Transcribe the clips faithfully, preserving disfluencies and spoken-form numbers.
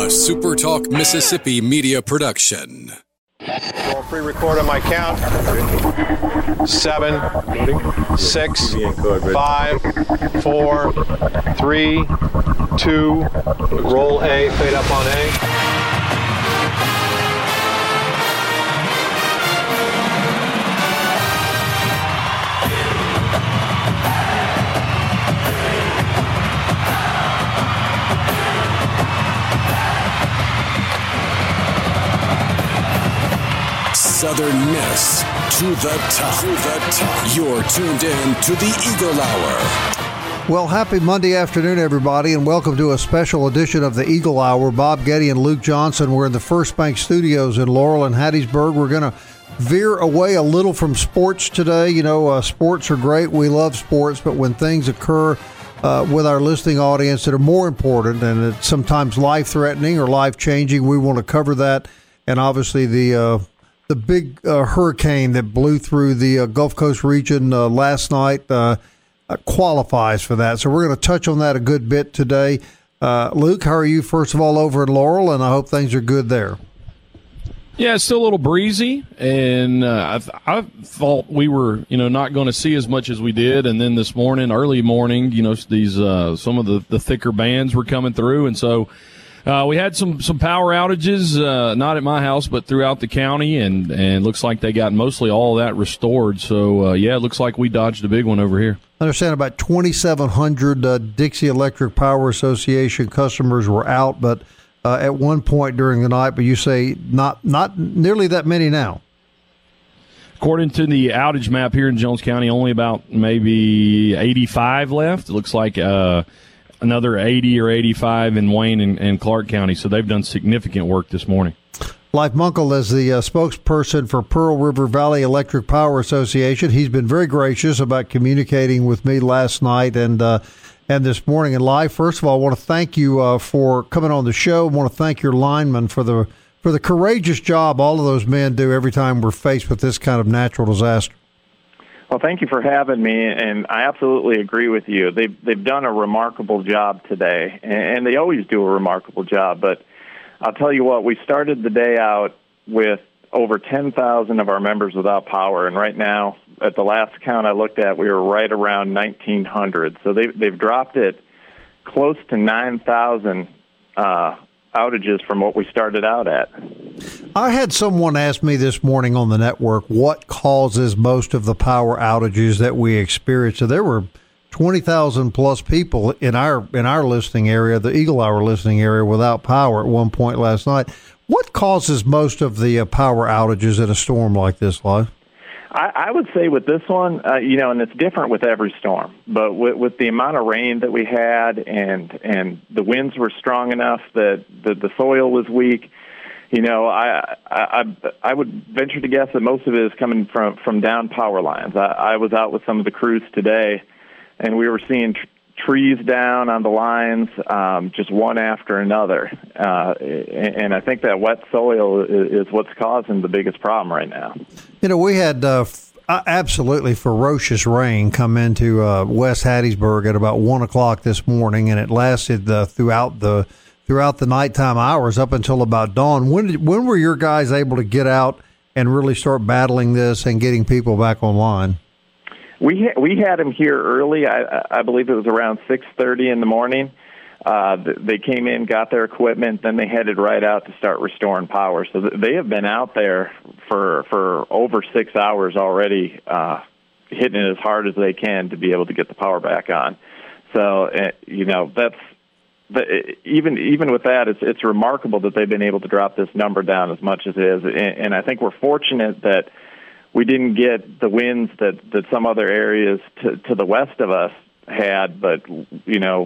a SuperTalk Mississippi media production. I'll pre-record on my count. Seven, six, five, four, three, two, roll A, fade up on A. Southern Miss to the top. To the top. You're tuned in to the Eagle Hour. Well, happy Monday afternoon, everybody, and welcome to a special edition of the Eagle Hour. Bob Getty and Luke Johnson. We're in the First Bank Studios in Laurel and Hattiesburg. We're going to veer away a little from sports today. You know, uh, sports are great. We love sports, but when things occur uh, with our listening audience that are more important and it's sometimes life-threatening or life-changing, we want to cover that. And obviously the uh, the big uh, hurricane that blew through the uh, Gulf Coast region uh, last night uh, uh, qualifies for that. So we're going to touch on that a good bit today. Uh, Luke, how are you, first of all, over in Laurel? And I hope things are good there. Yeah, it's still a little breezy, and uh, I, th- I thought we were, you know, not going to see as much as we did. And then this morning, early morning, you know, these uh, some of the, the thicker bands were coming through, and so Uh, we had some, some power outages, uh, not at my house, but throughout the county, and, and looks like they got mostly all of that restored. So, uh, yeah, it looks like we dodged a big one over here. I understand about twenty-seven hundred uh, Dixie Electric Power Association customers were out, but uh, at one point during the night, but you say not not nearly that many now. According to the outage map here in Jones County, only about maybe eighty-five left. It looks like uh, another eighty or eighty-five in Wayne and, and Clark County, so they've done significant work this morning. Leif Munkel is the uh, spokesperson for Pearl River Valley Electric Power Association. He's been very gracious about communicating with me last night and uh, and this morning. And Leif, first of all, I want to thank you uh, for coming on the show. I want to thank your linemen for the for the courageous job all of those men do every time we're faced with this kind of natural disaster. Well, thank you for having me, and I absolutely agree with you. They've, they've done a remarkable job today, and they always do a remarkable job. But I'll tell you what, we started the day out with over ten thousand of our members without power, and right now, at the last count I looked at, we were right around nineteen hundred. So they've, they've dropped it close to nine thousand uh, outages from what we started out at. I had someone ask me this morning on the network what causes most of the power outages that we experience. So there were twenty thousand plus people in our in our listening area, the Eagle Hour listening area, without power at one point last night. What causes most of the uh, power outages in a storm like this, Leif? I, I would say with this one, uh, you know, and it's different with every storm, but with, with the amount of rain that we had and and the winds were strong enough that the, the soil was weak, you know, I, I I would venture to guess that most of it is coming from, from down power lines. I, I was out with some of the crews today, and we were seeing tr- trees down on the lines, um, just one after another. Uh, and, and I think that wet soil is, is what's causing the biggest problem right now. You know, we had uh, f- absolutely ferocious rain come into uh, West Hattiesburg at about one o'clock this morning, and it lasted uh, throughout the throughout the nighttime hours up until about dawn. When did, when were your guys able to get out and really start battling this and getting people back online? We ha- we had them here early. I, I believe it was around six thirty in the morning. Uh, they came in, got their equipment, then they headed right out to start restoring power. So they have been out there for for over six hours already, uh, hitting it as hard as they can to be able to get the power back on. So, uh, you know, that's the, even even with that, it's it's remarkable that they've been able to drop this number down as much as it is. And, and I think we're fortunate that we didn't get the winds that, that some other areas to, to the west of us had, but, you know,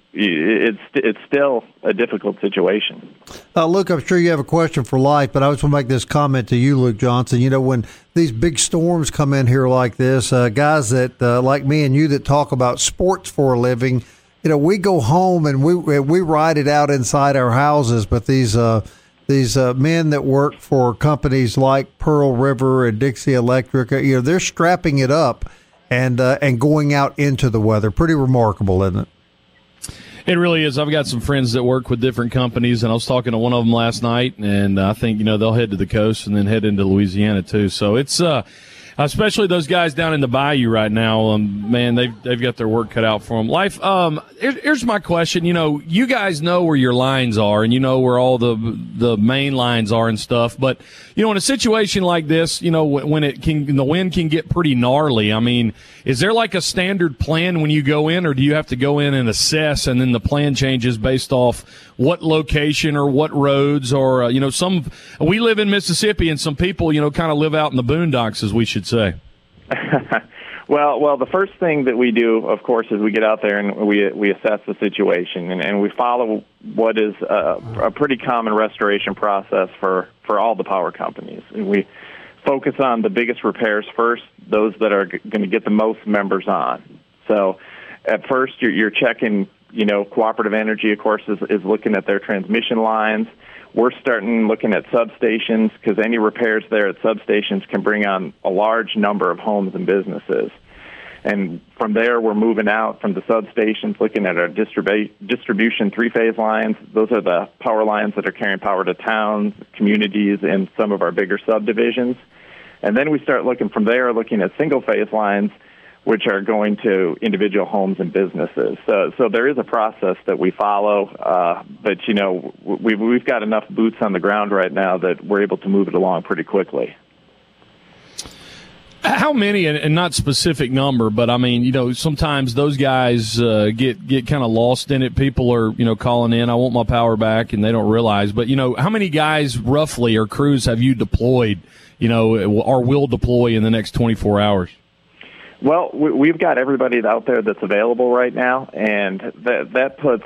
it's it's still a difficult situation. Uh, Luke, I'm sure you have a question for Leif, but I just want to make this comment to you, Luke Johnson. You know, when these big storms come in here like this, uh, guys that uh, like me and you that talk about sports for a living, you know, we go home and we we ride it out inside our houses, but these uh, these uh, men that work for companies like Pearl River and Dixie Electric, you know, they're strapping it up and uh, and going out into the weather. Pretty remarkable, isn't it? It really is. I've got some friends that work with different companies, and I was talking to one of them last night, and I think, you know, they'll head to the coast and then head into Louisiana too. So it's, uh, especially those guys down in the bayou right now, um, man, they've, they've got their work cut out for them. Life, um, here, here's my question. You know, you guys know where your lines are, and you know where all the, the main lines are and stuff. But, you know, in a situation like this, you know, when it can, the wind can get pretty gnarly. I mean, is there like a standard plan when you go in, or do you have to go in and assess, and then the plan changes based off what location or what roads, or, uh, you know, some, we live in Mississippi, and some people, you know, kind of live out in the boondocks, as we should say. well, well, the first thing that we do, of course, is we get out there and we we assess the situation, and, and we follow what is a, a pretty common restoration process for, for all the power companies. And we focus on the biggest repairs first, those that are g- going to get the most members on. So at first, you're, you're checking, you know, Cooperative Energy, of course, is, is looking at their transmission lines. We're starting looking at substations, because any repairs there at substations can bring on a large number of homes and businesses. And from there, we're moving out from the substations, looking at our distribu- distribution three-phase lines. Those are the power lines that are carrying power to towns, communities, and some of our bigger subdivisions. And then we start looking from there, looking at single-phase lines, which are going to individual homes and businesses. So, so there is a process that we follow, uh, but, you know, we've, we've got enough boots on the ground right now that we're able to move it along pretty quickly. How many, and not specific number, but I mean, you know, sometimes those guys uh, get get kind of lost in it. People are, you know, calling in, I want my power back, and they don't realize. But, you know, how many guys roughly or crews have you deployed, you know, or will deploy in the next twenty-four hours? Well, we've got everybody out there that's available right now, and that that puts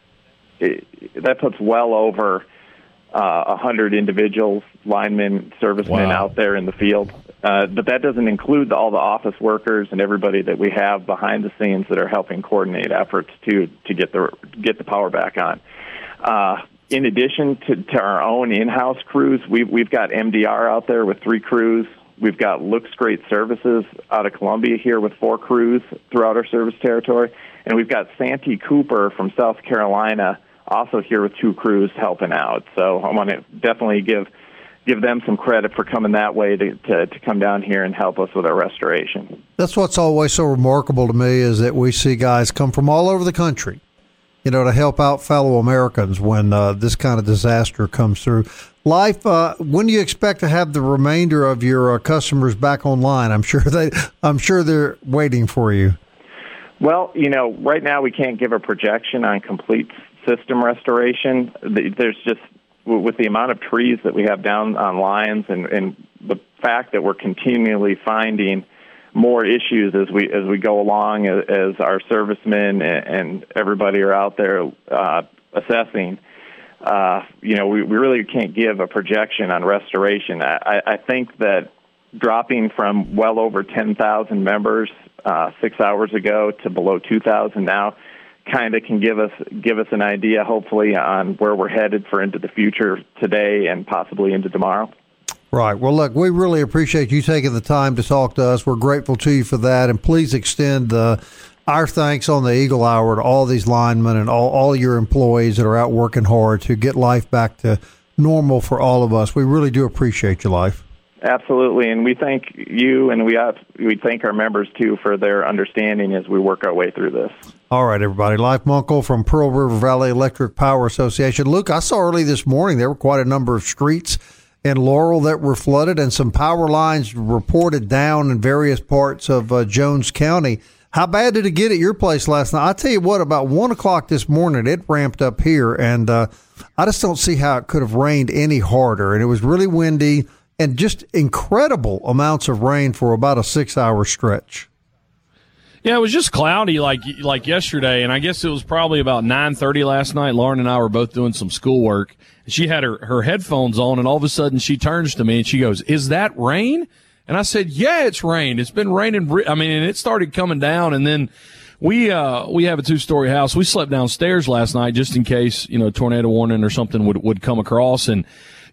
that puts well over uh, one hundred individuals, linemen, servicemen Wow. out there in the field. Uh, but that doesn't include all the office workers and everybody that we have behind the scenes that are helping coordinate efforts to to get the get the power back on. Uh, in addition to, to our own in-house crews, we've we've got M D R out there with three crews. We've got Looks Great Services out of Columbia here with four crews throughout our service territory. And we've got Santee Cooper from South Carolina also here with two crews helping out. So I want to definitely give give them some credit for coming that way to, to, to come down here and help us with our restoration. That's what's always so remarkable to me, is that we see guys come from all over the country, you know, to help out fellow Americans when uh, this kind of disaster comes through. Life, uh, when do you expect to have the remainder of your uh, customers back online? I'm sure they, I'm sure they're waiting for you. Well, you know, right now we can't give a projection on complete system restoration. There's just, with the amount of trees that we have down on lines, and, and the fact that we're continually finding more issues as we as we go along, as, as our servicemen and, and everybody are out there uh, assessing. Uh, you know, we, we really can't give a projection on restoration. I, I think that dropping from well over ten thousand members uh, six hours ago to below two thousand now kind of can give us give us an idea, hopefully, on where we're headed for into the future today and possibly into tomorrow. Right. Well, look, we really appreciate you taking the time to talk to us. We're grateful to you for that, and please extend uh, our thanks on the Eagle Hour to all these linemen and all, all your employees that are out working hard to get life back to normal for all of us. We really do appreciate your life. Absolutely, and we thank you, and we have, we thank our members, too, for their understanding as we work our way through this. All right, everybody. Life Munkle from Pearl River Valley Electric Power Association. Luke, I saw early this morning there were quite a number of streets in Laurel that were flooded, and some power lines reported down in various parts of uh, Jones County. How bad did it get at your place last night? I tell you what, about one o'clock this morning, it ramped up here, and uh, I just don't see how it could have rained any harder. And it was really windy and just incredible amounts of rain for about a six-hour stretch. Yeah, it was just cloudy like like yesterday, and I guess it was probably about nine thirty last night. Lauren and I were both doing some schoolwork. She had her, her headphones on, and all of a sudden she turns to me and she goes, "Is that rain?" And I said, "Yeah, it's rain. It's been raining." I mean, and it started coming down, and then we uh we have a two-story house. We slept downstairs last night just in case, you know, tornado warning or something would, would come across. And,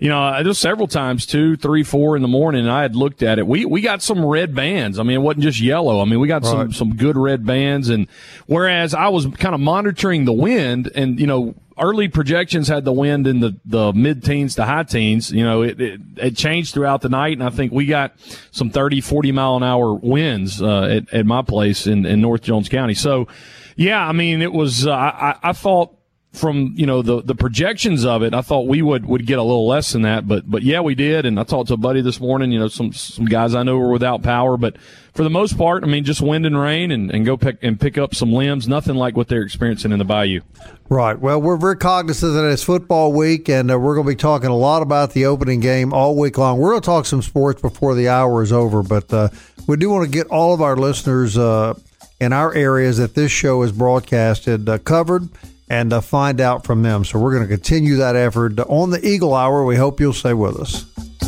you know, there's several times, two, three, four in the morning, and I had looked at it. We we got some red bands. I mean, it wasn't just yellow. I mean, we got right. some some good red bands. And whereas I was kind of monitoring the wind, and you know, early projections had the wind in the, the mid-teens to high teens. You know, it, it, it changed throughout the night, and I think we got some thirty, forty mile an hour winds uh, at, at my place in, in North Jones County. So, yeah, I mean, it was uh, – I, I thought from, you know, the, the projections of it, I thought we would, would get a little less than that. But, but, yeah, we did. And I talked to a buddy this morning, you know, some some guys I know were without power. But for the most part, I mean, just wind and rain and, and go pick and pick up some limbs, nothing like what they're experiencing in the Bayou. Right. Well, we're very cognizant that it's football week, and uh, we're going to be talking a lot about the opening game all week long. We're going to talk some sports before the hour is over, but uh, we do want to get all of our listeners uh, in our areas that this show is broadcasted uh, covered and uh, find out from them. So we're going to continue that effort on the Eagle Hour. We hope you'll stay with us.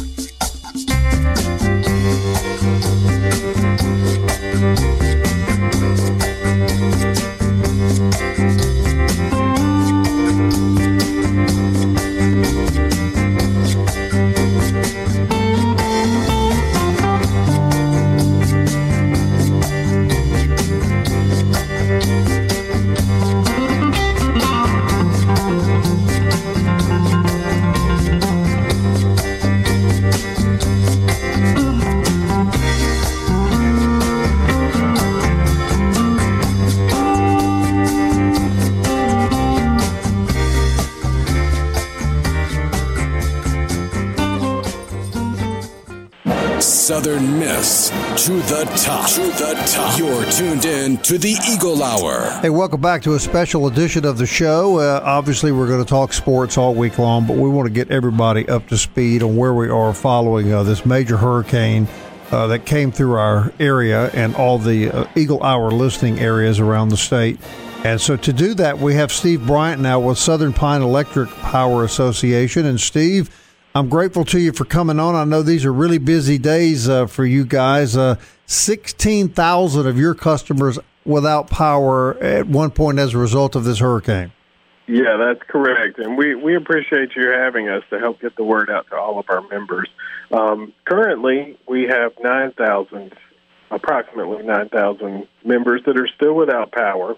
Southern Miss to the top. To the top. You're tuned in to the Eagle Hour. Hey, welcome back to a special edition of the show. Uh, obviously, we're going to talk sports all week long, but we want to get everybody up to speed on where we are following uh, this major hurricane uh, that came through our area and all the uh, Eagle Hour listening areas around the state. And so to do that, we have Steve Bryant now with Southern Pine Electric Power Association. And Steve, I'm grateful to you for coming on. I know these are really busy days uh, for you guys. Uh, sixteen thousand of your customers without power at one point as a result of this hurricane. Yeah, that's correct. And we, we appreciate you having us to help get the word out to all of our members. Um, currently, we have nine thousand, approximately nine thousand members that are still without power.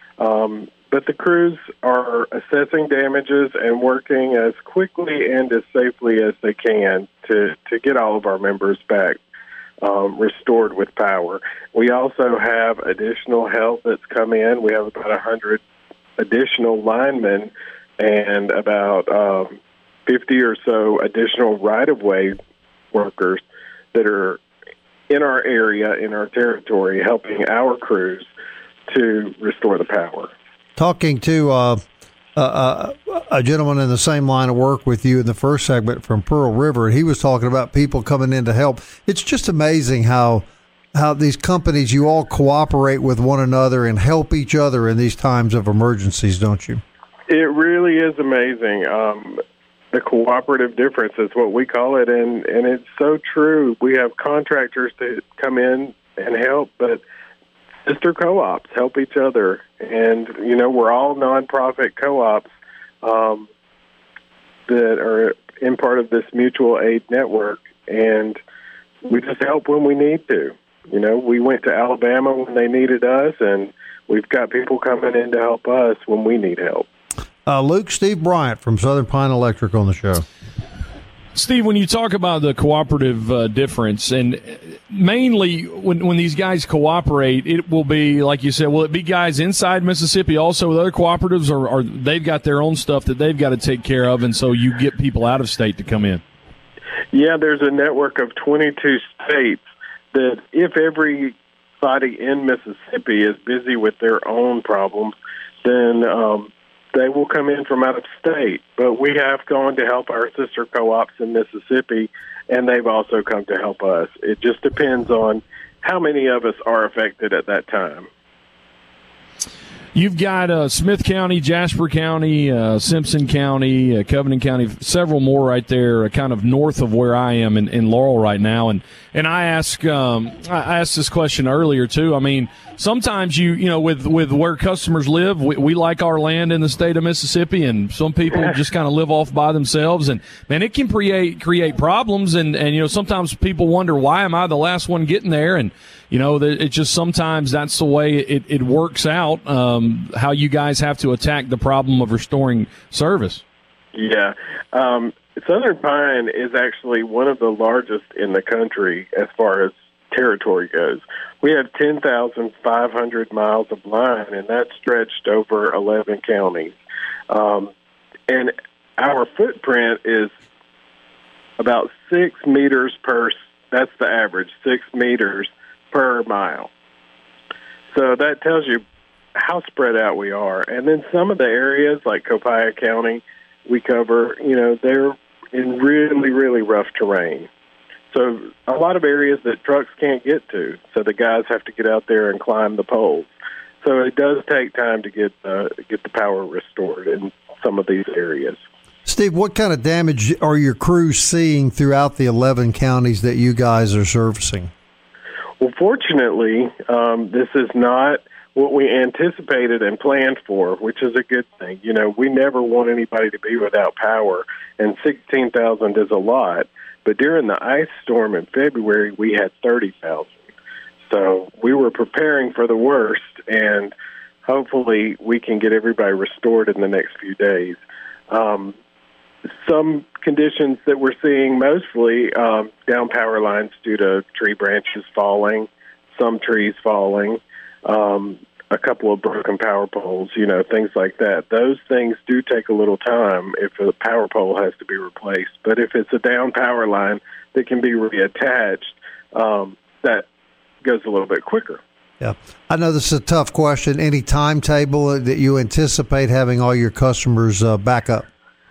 Um, but the crews are assessing damages and working as quickly and as safely as they can to, to get all of our members back um, restored with power. We also have additional help that's come in. We have about one hundred additional linemen and about um, fifty or so additional right-of-way workers that are in our area, in our territory, helping our crews to restore the power. Talking to uh, uh, a gentleman in the same line of work with you in the first segment from Pearl River, he was talking about people coming in to help. It's just amazing how how these companies, you all cooperate with one another and help each other in these times of emergencies, don't you? It really is amazing. Um, the cooperative difference is what we call it, and, and it's so true. We have contractors that come in and help, but sister co-ops help each other. And, you know, we're all nonprofit co-ops um, that are in part of this mutual aid network, and we just help when we need to. You know, we went to Alabama when they needed us, and we've got people coming in to help us when we need help. Uh, Luke, Steve Bryant from Southern Pine Electric on the show. Steve, when you talk about the cooperative uh, difference, and mainly when when these guys cooperate, it will be, like you said, will it be guys inside Mississippi also with other cooperatives, or, or they've got their own stuff that they've got to take care of, and so you get people out of state to come in? Yeah, there's a network of twenty-two states that if everybody in Mississippi is busy with their own problems, then um, they will come in from out of state. But we have gone to help our sister co-ops in Mississippi, and they've also come to help us. It just depends on how many of us are affected at that time. You've got uh, Smith County, Jasper County, uh, Simpson County, uh, Covenant County, several more right there, uh, kind of north of where I am in, in Laurel right now. And and I ask um, I asked this question earlier too. I mean, sometimes you you know with with where customers live, we, we like our land in the state of Mississippi, and some people just kind of live off by themselves. And man, it can create create problems. And and you know sometimes people wonder, why am I the last one getting there? And you know, it's just sometimes that's the way it, it works out, um, how you guys have to attack the problem of restoring service. Yeah. Um, Southern Pine is actually one of the largest in the country as far as territory goes. We have ten thousand five hundred miles of line, and that's stretched over eleven counties. Um, and our footprint is about six meters per, that's the average, six meters per mile. So that tells you how spread out we are. And then some of the areas like Copiah County we cover, you know, they're in really, really rough terrain. So a lot of areas that trucks can't get to. So the guys have to get out there and climb the poles. So it does take time to get uh, get the power restored in some of these areas. Steve, what kind of damage are your crews seeing throughout the eleven counties that you guys are servicing? Well, fortunately, um, this is not what we anticipated and planned for, which is a good thing. You know, we never want anybody to be without power, and sixteen thousand is a lot. But during the ice storm in February, we had thirty thousand. So we were preparing for the worst, and hopefully we can get everybody restored in the next few days. Um, some conditions that we're seeing, mostly um, down power lines due to tree branches falling, some trees falling, um, a couple of broken power poles, you know, things like that. Those things do take a little time if a power pole has to be replaced. But if it's a down power line that can be reattached, um, that goes a little bit quicker. Yeah. I know this is a tough question. Any timetable that you anticipate having all your customers uh, back up?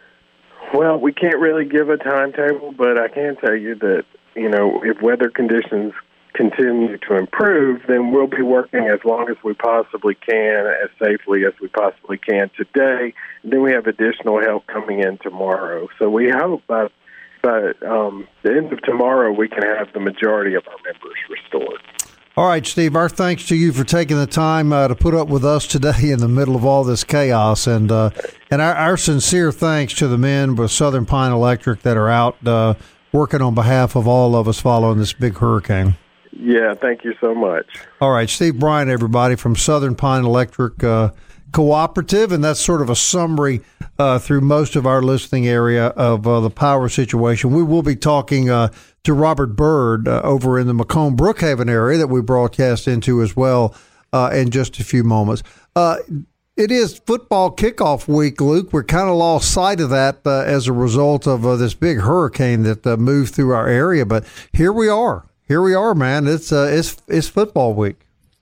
Well, we can't really give a timetable, but I can tell you that, you know, if weather conditions continue to improve, then we'll be working as long as we possibly can, as safely as we possibly can today. And then we have additional help coming in tomorrow. So we hope by, by um, the end of tomorrow we can have the majority of our members restored. All right, Steve, our thanks to you for taking the time uh, to put up with us today in the middle of all this chaos. And uh, and our, our sincere thanks to the men with Southern Pine Electric that are out uh, working on behalf of all of us following this big hurricane. Yeah, thank you so much. All right, Steve Bryant, everybody, from Southern Pine Electric uh, Cooperative, and that's sort of a summary uh, through most of our listening area of uh, the power situation. We will be talking uh, to Robert Bird uh, over in the Macomb Brookhaven area that we broadcast into as well uh, in just a few moments. Uh, it is football kickoff week, Luke. We're kind of lost sight of that uh, as a result of uh, this big hurricane that uh, moved through our area, but here we are. Here we are, man. It's uh, it's it's football week.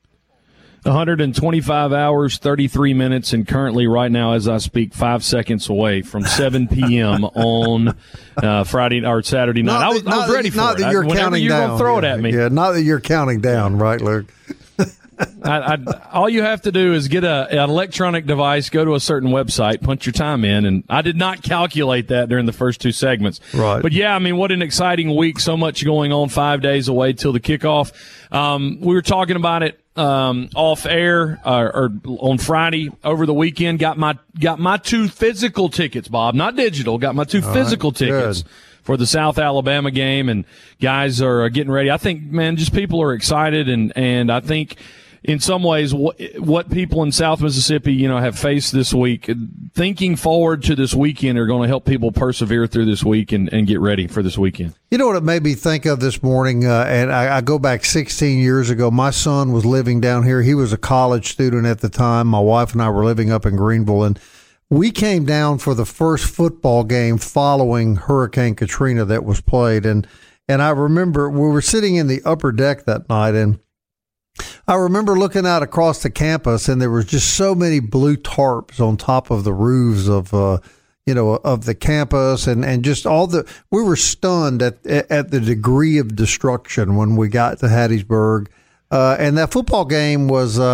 one hundred twenty-five hours, thirty-three minutes, and currently right now as I speak, five seconds away from seven p.m. on uh, Friday or Saturday night. Not I was, that, I was ready that, for not it. That you're I, counting you're down. Gonna throw it yeah, at me. Yeah, not that you're counting down, right, Luke? I, I, all you have to do is get a, an electronic device, go to a certain website, punch your time in, and I did not calculate that during the first two segments. Right. But, yeah, I mean, what an exciting week, so much going on, five days away till the kickoff. Um, we were talking about it um, off air uh, or on Friday over the weekend. Got my got my two physical tickets, Bob, not digital. Got my two all physical right, tickets. Good. For the South Alabama game, and guys are getting ready. I think, man, just people are excited, and, and I think in some ways what, what people in South Mississippi, you know, have faced this week, thinking forward to this weekend are going to help people persevere through this week and, and get ready for this weekend. You know what it made me think of this morning, uh, and I, I go back sixteen years ago. My son was living down here. He was a college student at the time. My wife and I were living up in Greenville, and we came down for the first football game following Hurricane Katrina that was played. And, and I remember we were sitting in the upper deck that night, and I remember looking out across the campus, and there was just so many blue tarps on top of the roofs of, uh, you know, of the campus, and, and just all the, we were stunned at, at the degree of destruction when we got to Hattiesburg. Uh, and that football game was, uh,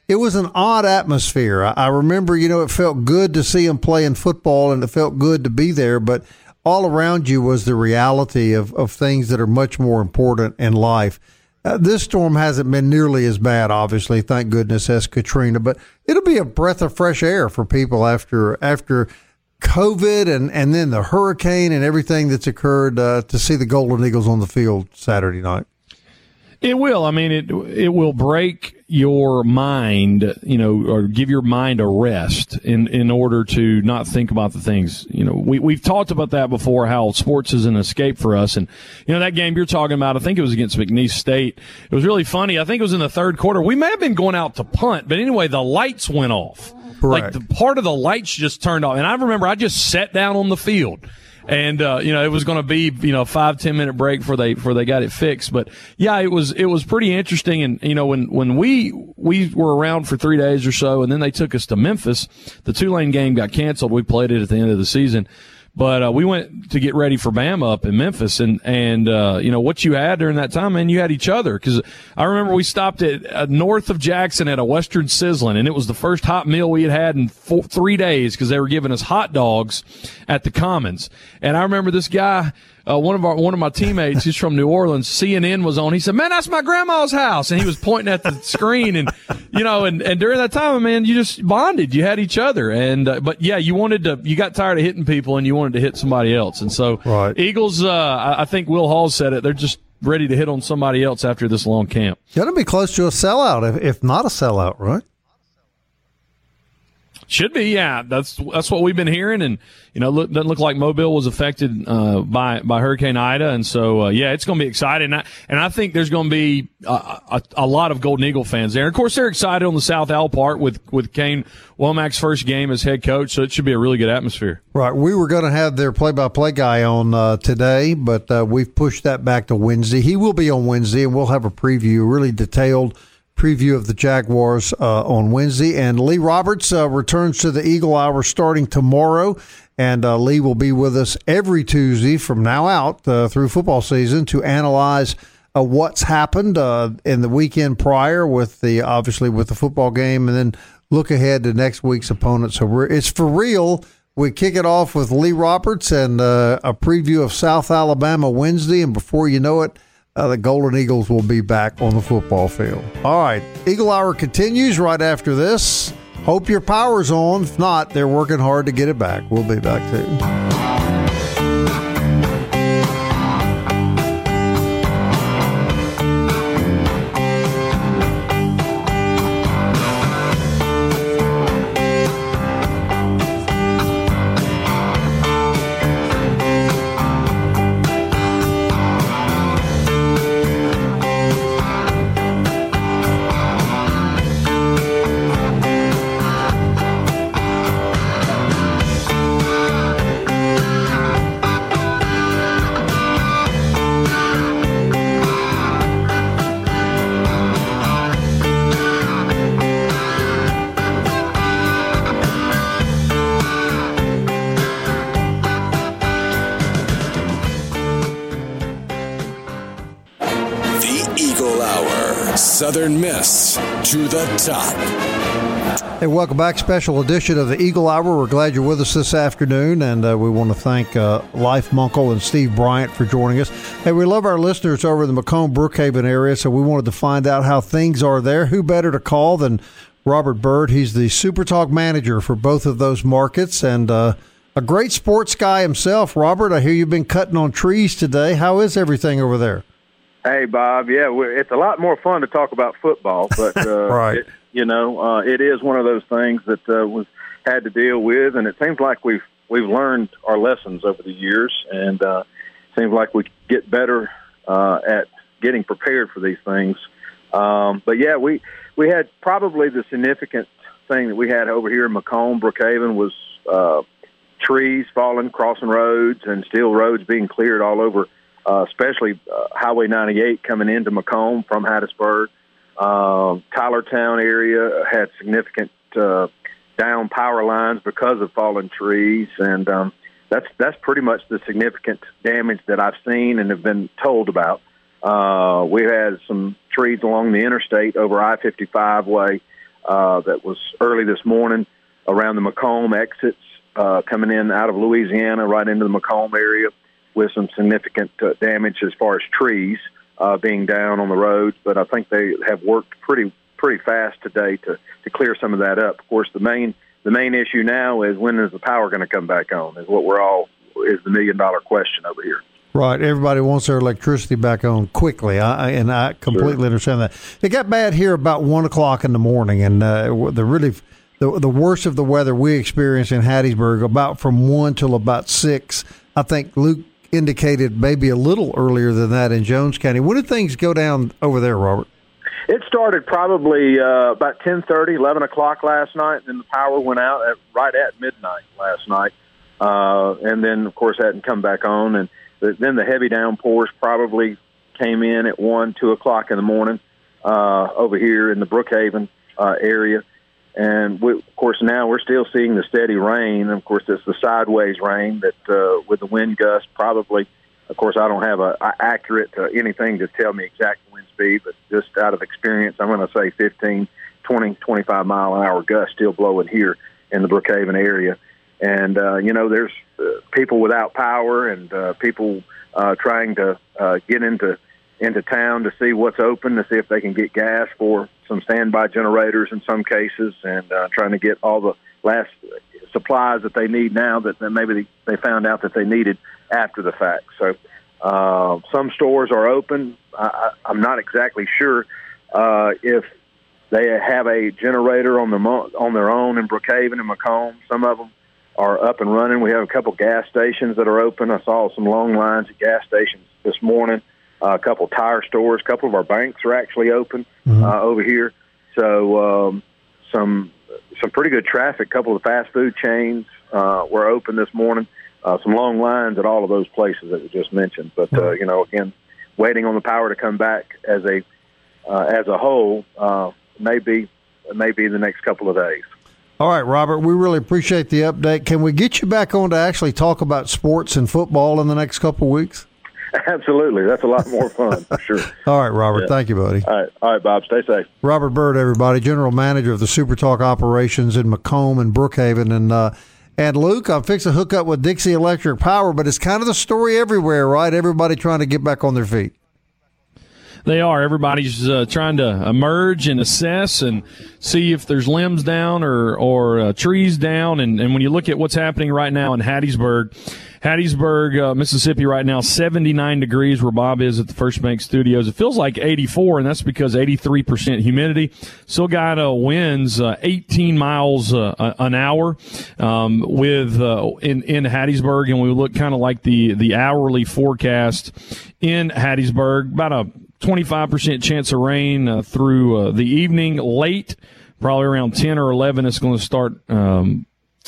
it was an odd atmosphere. I, I remember, you know, it felt good to see them playing football, and it felt good to be there, but all around you was the reality of, of things that are much more important in life. Uh, this storm hasn't been nearly as bad, obviously, thank goodness, as Katrina, but it'll be a breath of fresh air for people after after COVID and, and then the hurricane and everything that's occurred uh, to see the Golden Eagles on the field Saturday night. It will. I mean, it it will break your mind, you know, or give your mind a rest in, in order to not think about the things. You know, we, we've talked about that before, how sports is an escape for us. And, you know, that game you're talking about, I think it was against McNeese State. It was really funny. I think it was in the third quarter. We may have been going out to punt, but anyway, the lights went off. Correct. Like the part of the lights just turned off. And I remember I just sat down on the field. And, uh, you know, it was going to be, you know, a five, ten minute break before they, before they got it fixed. But yeah, it was, it was pretty interesting. And, you know, when, when we, we were around for three days or so, and then they took us to Memphis, the Tulane game got canceled. We played it at the end of the season. But, uh, we went to get ready for Bama up in Memphis. And, and, uh, you know, what you had during that time, man, you had each other. Cause I remember we stopped at uh, north of Jackson at a Western Sizzlin', and it was the first hot meal we had had in four, three days because they were giving us hot dogs at the Commons. And I remember this guy, uh, one of our, one of my teammates, he's from New Orleans, C N N was on. He said, man, that's my grandma's house. And he was pointing at the screen. And, you know, and, and during that time, man, you just bonded. You had each other. And, uh, but yeah, you wanted to, you got tired of hitting people and you wanted to hit somebody else. And so right. Eagles, uh, I, I think Will Hall said it. They're just ready to hit on somebody else after this long camp. Going to be close to a sellout, if, if not a sellout, right? Should be, yeah. That's that's what we've been hearing, and you know, look, doesn't look like Mobile was affected uh, by by Hurricane Ida, and so uh, yeah, it's going to be exciting. And I, and I think there's going to be a, a, a lot of Golden Eagle fans there. And of course, they're excited on the South Al part with with Kane Womack's first game as head coach, so it should be a really good atmosphere. Right. We were going to have their play-by-play guy on uh, today, but uh, we've pushed that back to Wednesday. He will be on Wednesday, and we'll have a preview, really detailed preview of the Jaguars uh, on Wednesday. And Lee Roberts uh, returns to the Eagle Hour starting tomorrow. And uh, Lee will be with us every Tuesday from now out uh, through football season to analyze uh, what's happened uh, in the weekend prior with the, obviously with the football game, and then look ahead to next week's opponent. So we're, it's for real. We kick it off with Lee Roberts and uh, a preview of South Alabama Wednesday. And before you know it, Uh, the Golden Eagles will be back on the football field. All right, Eagle Hour continues right after this. Hope your power's on. If not, they're working hard to get it back. We'll be back too. Southern Miss to the top. Hey, welcome back. Special edition of the Eagle Hour. We're glad you're with us this afternoon, and uh, we want to thank uh, Life Munkle and Steve Bryant for joining us. Hey, we love our listeners over in the Macomb Brookhaven area, so we wanted to find out how things are there. Who better to call than Robert Bird? He's the Super Talk manager for both of those markets, and uh, a great sports guy himself. Robert, I hear you've been cutting on trees today. How is everything over there? Hey, Bob. Yeah, we're, it's a lot more fun to talk about football, but uh, right. it, you know, uh, it is one of those things that uh, was had to deal with, and it seems like we've we've learned our lessons over the years, and uh, it seems like we get better uh, at getting prepared for these things. Um, but yeah, we we had probably the significant thing that we had over here in Macomb, Brookhaven, was uh, trees falling, crossing roads, and steel roads being cleared all over. Uh, especially uh, Highway ninety-eight coming into Macomb from Hattiesburg. Uh, Tylertown area had significant uh, down power lines because of fallen trees, and um, that's that's pretty much the significant damage that I've seen and have been told about. Uh, we had some trees along the interstate over I fifty-five way uh, that was early this morning around the Macomb exits, uh, coming in out of Louisiana right into the Macomb area with some significant uh, damage as far as trees uh, being down on the roads. But I think they have worked pretty pretty fast today to, to clear some of that up. Of course, the main the main issue now is when is the power going to come back on is what we're all is the million dollar question over here. Right. Everybody wants their electricity back on quickly, I, and I completely sure. understand that. It got bad here about one o'clock in the morning, and uh, the really the the worst of the weather we experienced in Hattiesburg about from one till about six. I think Luke indicated maybe a little earlier than that in Jones County. When did things go down over there, Robert? It started probably uh, about ten thirty, eleven o'clock last night, and then the power went out at, right at midnight last night, uh, and then, of course, hadn't come back on. And then the heavy downpours probably came in at one, two o'clock in the morning uh, over here in the Brookhaven uh, area. And, we, of course, now we're still seeing the steady rain. Of course, it's the sideways rain that uh, with the wind gust probably, of course, I don't have a, a accurate uh, anything to tell me exact wind speed, but just out of experience, I'm going to say fifteen, twenty, twenty-five mile an hour gust still blowing here in the Brookhaven area. And, uh, you know, there's uh, people without power and uh, people uh, trying to uh, get into into town to see what's open, to see if they can get gas for some standby generators in some cases, and uh, trying to get all the last supplies that they need now that, that maybe they, they found out that they needed after the fact. So uh, some stores are open. I, I'm not exactly sure uh, if they have a generator on, the, on their own in Brookhaven and Macomb. Some of them are up and running. We have a couple gas stations that are open. I saw some long lines at gas stations this morning. Uh, a couple tire stores. A couple of our banks are actually open mm-hmm. uh, over here. So um, some some pretty good traffic. A couple of the fast food chains uh, were open this morning. Uh, some long lines at all of those places that we just mentioned. But uh, you know, again, waiting on the power to come back as a uh, as a whole uh, maybe maybe the next couple of days. All right, Robert, we really appreciate the update. Can we get you back on to actually talk about sports and football in the next couple of weeks? Absolutely. That's a lot more fun, for sure. All right, Robert. Yeah. Thank you, buddy. All right, all right, Bob. Stay safe. Robert Byrd, everybody, General Manager of the Super Talk operations in Macomb and Brookhaven. And, uh, and Luke, I'm fixing to hook up with Dixie Electric Power, but it's kind of the story everywhere, right? Everybody trying to get back on their feet. They are. Everybody's uh, trying to emerge and assess and see if there's limbs down or, or uh, trees down. And, and when you look at what's happening right now in Hattiesburg, Hattiesburg, uh, Mississippi right now, seventy-nine degrees where Bob is at the First Bank Studios. It feels like eighty-four, and that's because eighty-three percent humidity. Still got uh, winds uh, eighteen miles uh, an hour um, with uh, in, in Hattiesburg, and we look kind of like the, the hourly forecast in Hattiesburg, about a twenty-five percent chance of rain uh, through uh, the evening. Late, probably around ten or eleven, it's going to start um,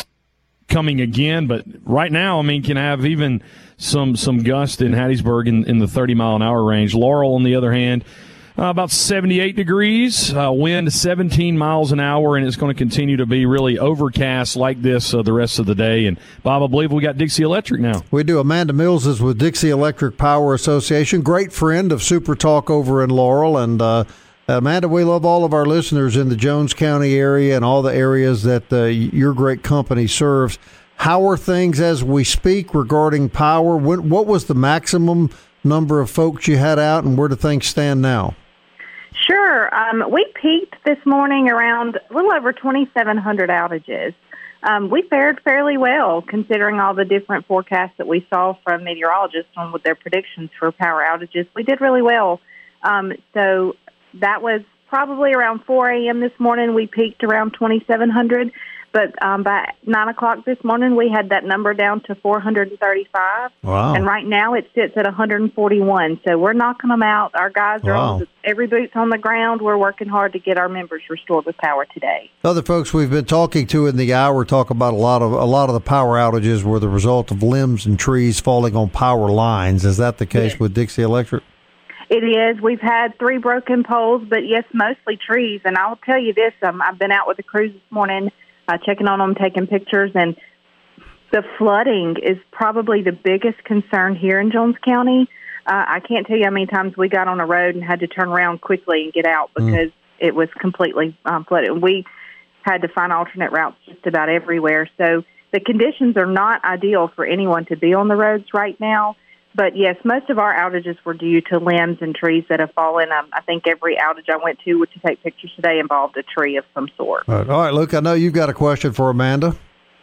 coming again. But right now, I mean, can have even some some gust in Hattiesburg in, in the thirty mile an hour range. Laurel, on the other hand, uh, about seventy-eight degrees, uh, wind seventeen miles an hour, and it's going to continue to be really overcast like this uh, the rest of the day. And, Bob, I believe we got Dixie Electric now. We do. Amanda Mills is with Dixie Electric Power Association, great friend of Super Talk over in Laurel. And, uh, Amanda, we love all of our listeners in the Jones County area and all the areas that uh, your great company serves. How are things as we speak regarding power? When, what was the maximum number of folks you had out, and where do things stand now? Sure. Um, we peaked this morning around a little over twenty-seven hundred outages. Um, we fared fairly well considering all the different forecasts that we saw from meteorologists on with their predictions for power outages. We did really well. Um, so that was probably around four a.m. this morning. We peaked around twenty-seven hundred. But um, by nine o'clock this morning, we had that number down to four hundred thirty-five. Wow. And right now it sits at one hundred forty-one. So we're knocking them out. Our guys are wow. on every boot's on the ground. We're working hard to get our members restored with power today. Other folks we've been talking to in the hour talk about a lot of a lot of the power outages were the result of limbs and trees falling on power lines. Is that the case yes. with Dixie Electric? It is. We've had three broken poles, but yes, mostly trees. And I'll tell you this, um, I've been out with the crews this morning, Uh, checking on them, taking pictures, and the flooding is probably the biggest concern here in Jones County. Uh, I can't tell you how many times we got on a road and had to turn around quickly and get out because mm. it was completely um, flooded. We had to find alternate routes just about everywhere. So the conditions are not ideal for anyone to be on the roads right now. But, yes, most of our outages were due to limbs and trees that have fallen. Um, I think every outage I went to to take pictures today involved a tree of some sort. All right. All right, Luke, I know you've got a question for Amanda.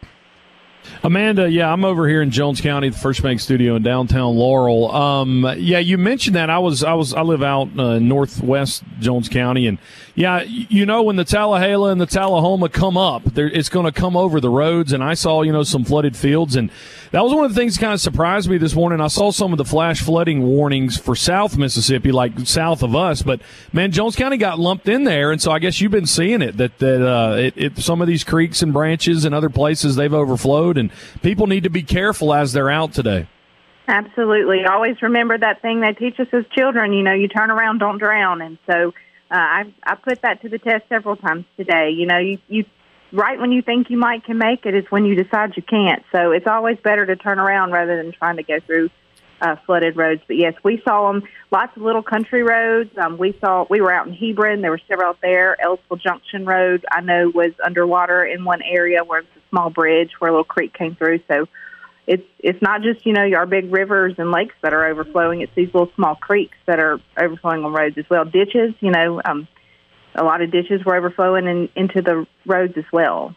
Amanda, yeah, I'm over here in Jones County, the First Bank Studio in downtown Laurel. Um, yeah, you mentioned that. I was, I was, I live out uh, northwest Jones County, and yeah, you know, when the Tallahassee and the Tullahoma come up, it's going to come over the roads. And I saw, you know, some flooded fields, and that was one of the things that kind of surprised me this morning. I saw some of the flash flooding warnings for South Mississippi, like south of us, but man, Jones County got lumped in there, and so I guess you've been seeing it that that uh, it, it, some of these creeks and branches and other places they've overflowed. And people need to be careful as they're out today. Absolutely. Always remember that thing they teach us as children, you know, you turn around, don't drown. And so uh, I I put that to the test several times today. You know, you, you right when you think you might can make it is when you decide you can't. So it's always better to turn around rather than trying to go through uh, flooded roads. But, yes, we saw them, lots of little country roads. Um, we saw we were out in Hebron. There were several out there. Ellisville Junction Road, I know, was underwater in one area where it's a small bridge where a little creek came through. So it's it's not just, you know, our big rivers and lakes that are overflowing. It's these little small creeks that are overflowing on roads as well. Ditches, you know, um, a lot of ditches were overflowing in, into the roads as well.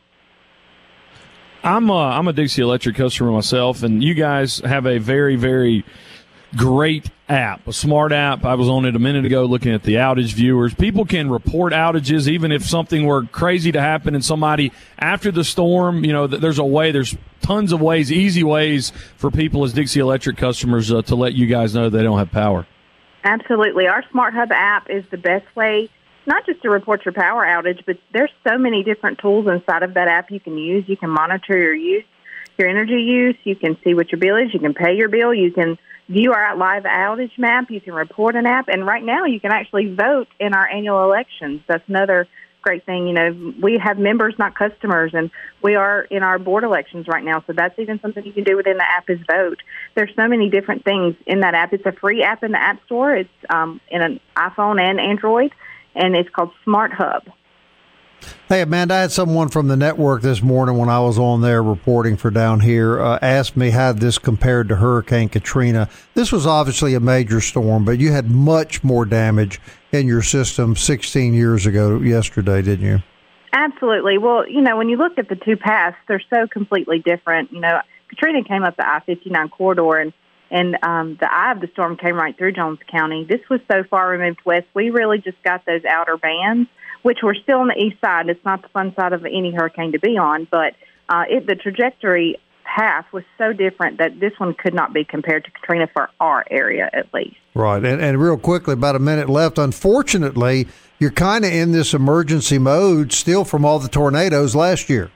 I'm a, I'm a Dixie Electric customer myself, and you guys have a very, very great app, a smart app. I was on it a minute ago looking at the outage viewers. People can report outages even if something were crazy to happen and somebody after the storm, you know, there's a way, there's tons of ways, easy ways for people as Dixie Electric customers uh, to let you guys know they don't have power. Absolutely. Our Smart Hub app is the best way, not just to report your power outage, but there's so many different tools inside of that app you can use. You can monitor your use, your energy use. You can see what your bill is. You can pay your bill. You can view our live outage map. You can report an app. And right now you can actually vote in our annual elections. That's another great thing. You know, we have members, not customers, and we are in our board elections right now. So that's even something you can do within the app is vote. There's so many different things in that app. It's a free app in the App Store. It's um, in an iPhone and Android, and it's called Smart Hub. Hey, Amanda, I had someone from the network this morning when I was on there reporting for down here uh, asked me how this compared to Hurricane Katrina. This was obviously a major storm, but you had much more damage in your system sixteen years ago yesterday, didn't you? Absolutely. Well, you know, when you look at the two paths, they're so completely different. You know, Katrina came up the I fifty-nine corridor, and, and um, the eye of the storm came right through Jones County. This was so far removed west, we really just got those outer bands, which were still on the east side. It's not the fun side of any hurricane to be on, but uh, it, the trajectory path was so different that this one could not be compared to Katrina for our area, at least. Right, and, and real quickly, about a minute left. Unfortunately, you're kind of in this emergency mode still from all the tornadoes last year.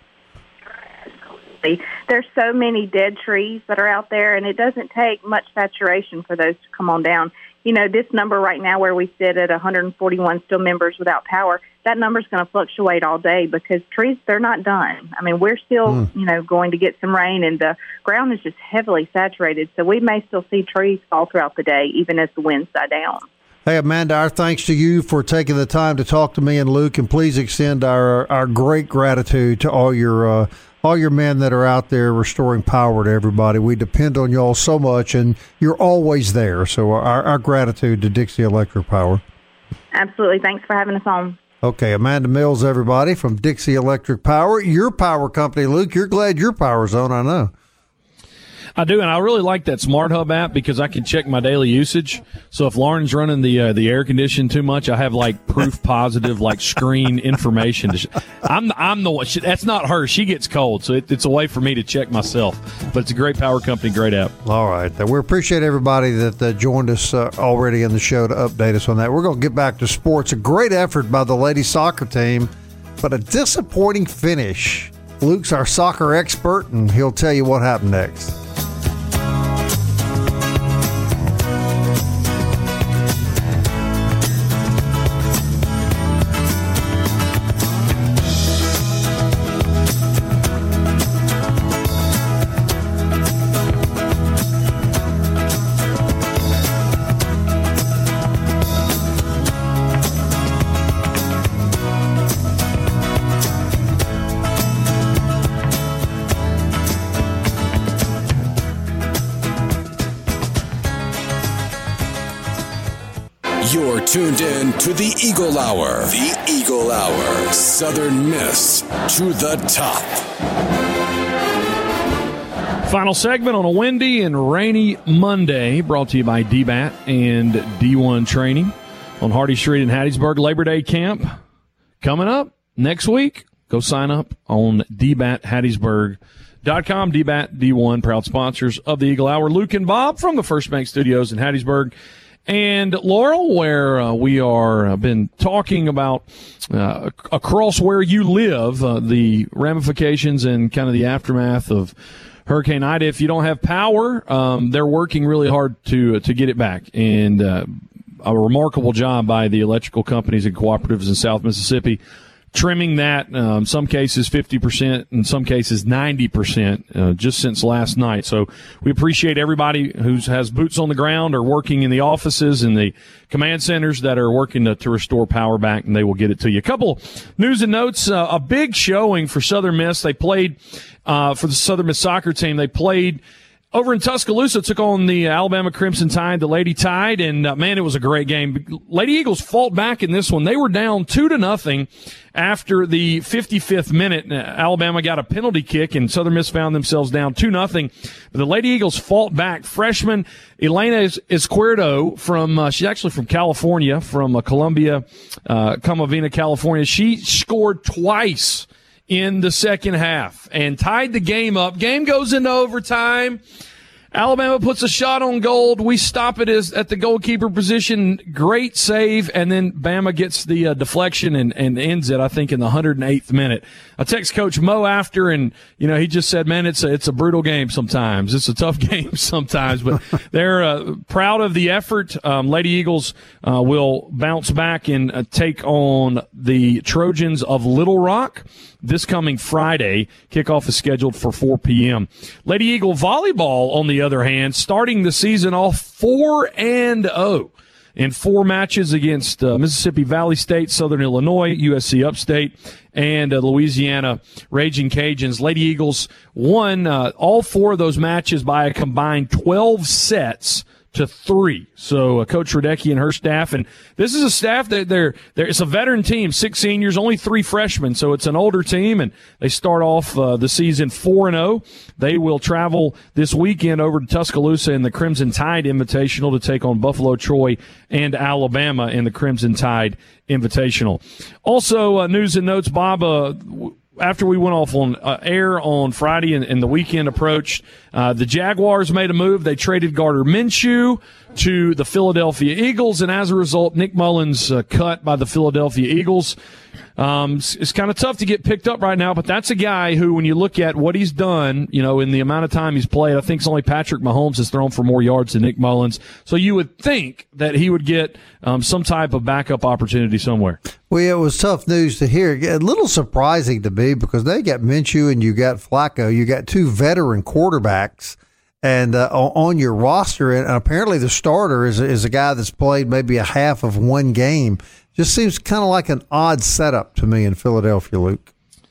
There's so many dead trees that are out there, and it doesn't take much saturation for those to come on down. You know, this number right now where we sit at one hundred forty-one still members without power, that number is going to fluctuate all day because trees, they're not done. I mean, we're still, mm. you know, going to get some rain, and the ground is just heavily saturated. So we may still see trees fall throughout the day, even as the winds die down. Hey, Amanda, our thanks to you for taking the time to talk to me and Luke, and please extend our our great gratitude to all your uh, all your men that are out there restoring power to everybody. We depend on y'all so much, and you're always there. So our, our gratitude to Dixie Electric Power. Absolutely. Thanks for having us on. Okay, Amanda Mills, everybody, from Dixie Electric Power. Your power company, Luke, you're glad your power's on, I know. I do, and I really like that Smart Hub app because I can check my daily usage. So if Lauren's running the uh, the air condition too much, I have like proof positive, like screen information. To sh- I'm I'm the one. She, that's not her. She gets cold, so it, it's a way for me to check myself. But it's a great power company, great app. All right, we appreciate everybody that uh, joined us uh, already in the show to update us on that. We're going to get back to sports. A great effort by the ladies soccer team, but a disappointing finish. Luke's our soccer expert, and he'll tell you what happened next. You're tuned in to the Eagle Hour. The Eagle Hour. Southern Miss to the top. Final segment on a windy and rainy Monday, brought to you by D BAT and D one Training on Hardy Street in Hattiesburg. Labor Day camp coming up next week. Go sign up on D bat Hattiesburg dot com. D BAT, D one, proud sponsors of the Eagle Hour. Luke and Bob from the First Bank Studios in Hattiesburg and Laurel, where uh, we are uh, been talking about uh, across where you live, uh, the ramifications and kind of the aftermath of Hurricane Ida. If you don't have power, um, they're working really hard to to get it back, and uh, a remarkable job by the electrical companies and cooperatives in South Mississippi, trimming that, um, some cases fifty percent, in some cases ninety percent, uh, just since last night. So we appreciate everybody who has boots on the ground or working in the offices and the command centers that are working to, to restore power back, and they will get it to you. A couple news and notes, uh, a big showing for Southern Miss. They played, uh, for the Southern Miss soccer team, they played over in Tuscaloosa, took on the Alabama Crimson Tide, the Lady Tide, and uh, man, it was a great game. Lady Eagles fought back in this one. They were down two to nothing after the fifty-fifth minute. Alabama got a penalty kick, and Southern Miss found themselves down two nothing. But the Lady Eagles fought back. Freshman Elena Izquierdo from uh, she's actually from California, from uh, Columbia, uh, Comavina, California. She scored twice in the second half and tied the game up. Game goes into overtime. Alabama puts a shot on goal. We stop it as at the goalkeeper position. Great save, and then Bama gets the uh, deflection and, and ends it, I think, in the one hundred eighth minute. I text Coach Mo after, and you know he just said, "Man, it's a it's a brutal game sometimes. It's a tough game sometimes." But they're uh, proud of the effort. Um, Lady Eagles uh, will bounce back and uh, take on the Trojans of Little Rock this coming Friday. Kickoff is scheduled for four p.m. Lady Eagle volleyball, on the other hand, starting the season off four and oh in four matches against uh, Mississippi Valley State, Southern Illinois, U S C Upstate, and uh, Louisiana Raging Cajuns. Lady Eagles won uh, all four of those matches by a combined twelve sets to three. So uh, Coach Radecki and her staff, and this is a staff that they're, they're it's a veteran team, six seniors, only three freshmen, so it's an older team, and they start off uh, the season four and oh. They will travel this weekend over to Tuscaloosa in the Crimson Tide Invitational to take on Buffalo, Troy, and Alabama in the Crimson Tide Invitational. Also, uh, news and notes, Bob, uh, w- after we went off on uh, air on Friday and, and the weekend approached, uh, the Jaguars made a move. They traded Gardner Minshew to the Philadelphia Eagles, and as a result, Nick Mullins uh, cut by the Philadelphia Eagles. Um, it's, it's kind of tough to get picked up right now, but that's a guy who, when you look at what he's done, you know, in the amount of time he's played, I think it's only Patrick Mahomes has thrown for more yards than Nick Mullins. So you would think that he would get um, some type of backup opportunity somewhere. Well, it was tough news to hear. A little surprising to me because they got Minshew and you got Flacco. You got two veteran quarterbacks and uh, on your roster, and apparently the starter is is a guy that's played maybe a half of one game. Just seems kind of like an odd setup to me in Philadelphia, Luke.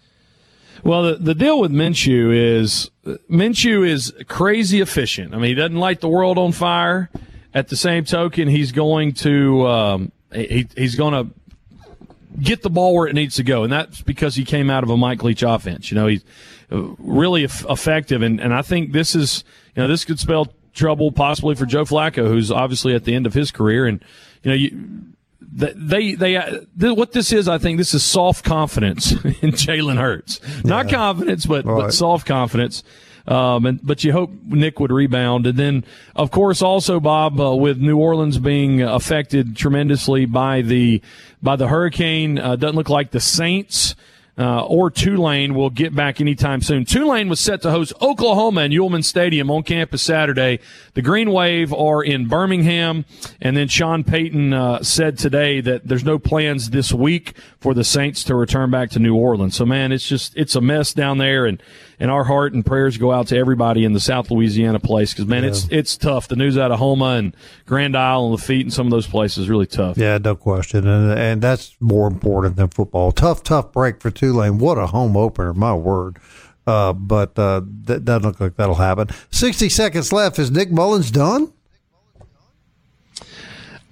Well, the, the deal with Minshew is Minshew is crazy efficient. I mean, he doesn't light the world on fire. At the same token, he's going to um, he, he's going to get the ball where it needs to go, and that's because he came out of a Mike Leach offense. You know, he's really effective, and, and I think this is, you know, this could spell trouble possibly for Joe Flacco, who's obviously at the end of his career, and you know, you, they they uh, what this is, I think this is soft confidence in Jalen Hurts, not yeah. confidence, but right. but soft confidence. Um, and, but you hope Nick would rebound. And then, of course, also, Bob, uh, with New Orleans being affected tremendously by the, by the hurricane, uh, doesn't look like the Saints, uh, or Tulane will get back anytime soon. Tulane was set to host Oklahoma in Ullman Stadium on campus Saturday. The Green Wave are in Birmingham. And then Sean Payton, uh, said today that there's no plans this week for the Saints to return back to New Orleans. So, man, it's just, it's a mess down there. And, And our heart and prayers go out to everybody in the South Louisiana place because, man, yeah. it's it's tough. The news out of Houma and Grand Isle and Lafitte and some of those places is really tough. Yeah, no question. And and that's more important than football. Tough, tough break for Tulane. What a home opener, my word. Uh, but uh, that doesn't look like that'll happen. sixty seconds left. Is Nick Mullins done?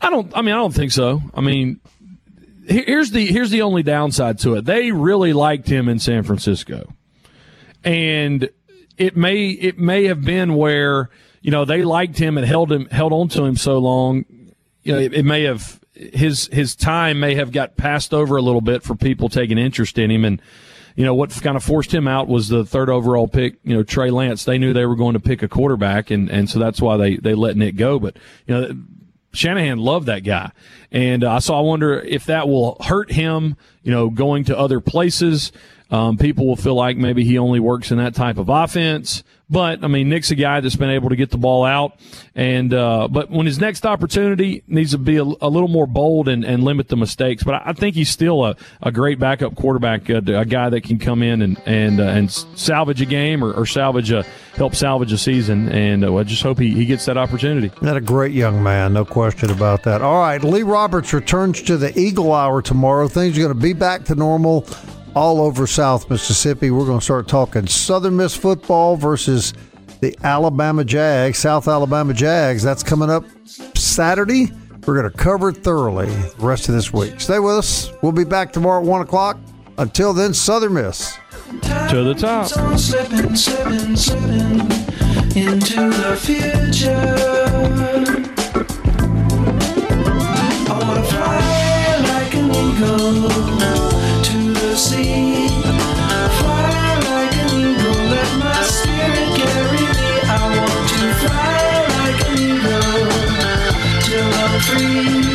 I don't. I mean, I don't think so. I mean, here's the here's the only downside to it. They really liked him in San Francisco, and it may it may have been where, you know, they liked him and held him held on to him so long. You know, it, it may have his his time may have got passed over a little bit for people taking interest in him. And, you know, what kind of forced him out was the third overall pick, you know, Trey Lance. They knew they were going to pick a quarterback, and, and so that's why they, they let Nick go. But, you know, Shanahan loved that guy. And uh, so I wonder if that will hurt him, you know, going to other places. Um, people will feel like maybe he only works in that type of offense. But, I mean, Nick's a guy that's been able to get the ball out. And uh, but when his next opportunity needs to be a, a little more bold and, and limit the mistakes. But I think he's still a, a great backup quarterback, a, a guy that can come in and and, uh, and salvage a game or, or salvage a help salvage a season. And uh, I just hope he, he gets that opportunity. Not a great young man, no question about that. All right, Lee Roberts returns to the Eagle Hour tomorrow. Things are going to be back to normal all over South Mississippi. We're going to start talking Southern Miss football versus the Alabama Jags, South Alabama Jags. That's coming up Saturday. We're going to cover it thoroughly the rest of this week. Stay with us. We'll be back tomorrow at one o'clock. Until then, Southern Miss to the top. Slipping, slipping, slipping into the future. I want to fly like an eagle to the sea. Fly like an eagle, let my spirit carry me. I want to fly like an eagle till I'm free.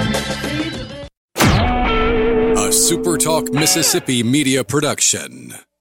I go through the revolution. A SuperTalk Mississippi media production.